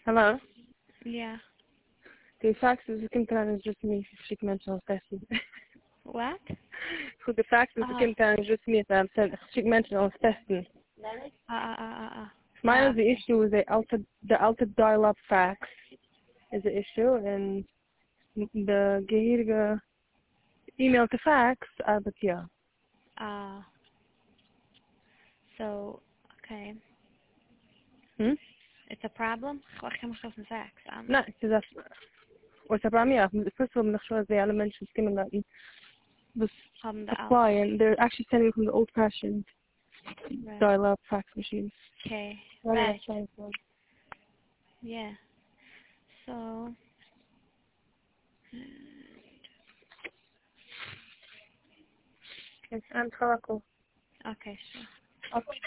Hello? Yeah. De faxes bekend aan is just me schick mensen als testen. What? Goed, de faxes bekend aan is just me schick mensen als testen. Mine is the issue with the altered dial-up fax is the issue and the gehirige email to fax, but yeah. So, okay. It's a problem? Wacht, je mag zelfs een fax aan. No, because what's the problem? Yeah, first of all, I'm sure the elements is given that this apply, and they're actually sending from the old-fashioned dial-up fax machines. Okay. Right. Yeah. So. Okay, I'm Karako. Okay, sure. Okay.